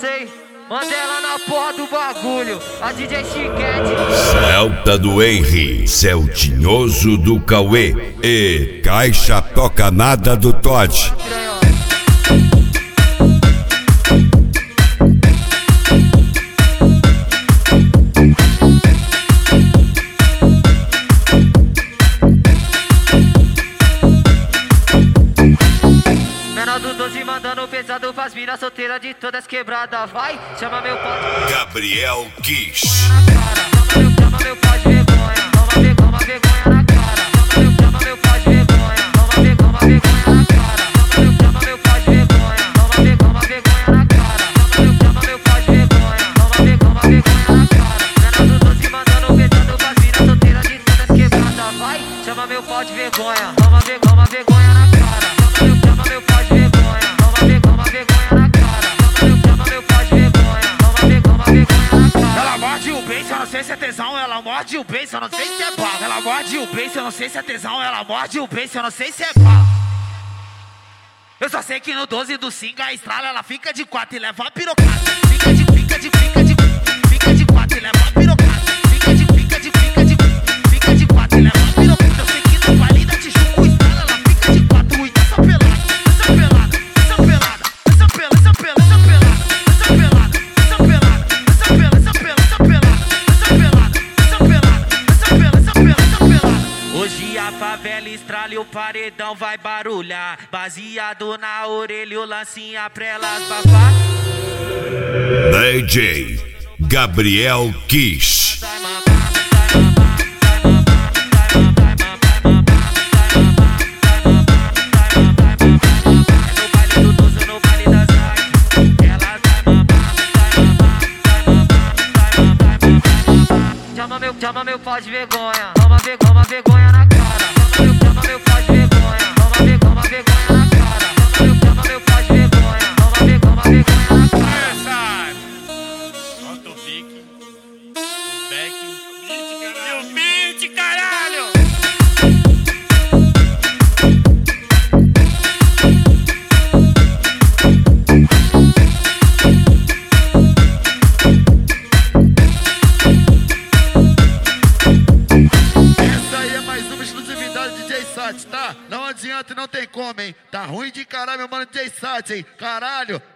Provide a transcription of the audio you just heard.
sei. Mandela na porra do bagulho, a DJ Chiquete. Celta do Henry, Celtinhoso do Cauê e Caixa Toca Nada do Todd. Menor do 12 mandando pesado pras minas solteiras de todas quebradas. Vai, chama meu pau. Gabriel Kish. Chama meu pau de vergonha. Toma vergonha na cara. Chama meu pau de vergonha. Toma vergonha na cara. Chama meu pau de vergonha. Toma vergonha na cara. Chama meu pau de vergonha. Toma vergonha na cara. Menor do 12 mandando pesado pras minas solteiras de todas quebradas. Vai, chama meu pau de vergonha. Toma vergonha na cara. Chama meu pau de vergonha. Toma vergonha na cara. Chama meu pau de vergonha. Toma vergonha na cara. Ela morde o beijo, eu não sei se é tesão. Ela morde o beijo, eu não sei se é bala. Ela morde o beijo, eu não sei se é tesão. Ela morde o beijo, eu não sei se é bala. Eu só sei que no 12 do Singa a estrala, ela fica de 4 e leva a pirocada. Fica de 4 e leva a pirocada. Fica de 4 e leva a pirocada. Eu sei que no baile da Tijuca o estrala, ela fica de 4 e essa pelada. Hoje a favela estrala e o paredão vai barulhar. Baseado na orelha, o lancinha pra elas bafar. DJ Gabriel Kish. Chama meu pau de vergonha. Toma vergonha na cara. Chama meu pau de vergonha. Toma vergonha na cara. Chama meu pau de vergonha. Toma vergonha na cara. Solta o pique, o back e o beat, caralho! Tá? Não adianta e não tem como, hein? Tá ruim de caralho, meu mano DJ Sat, hein? Caralho,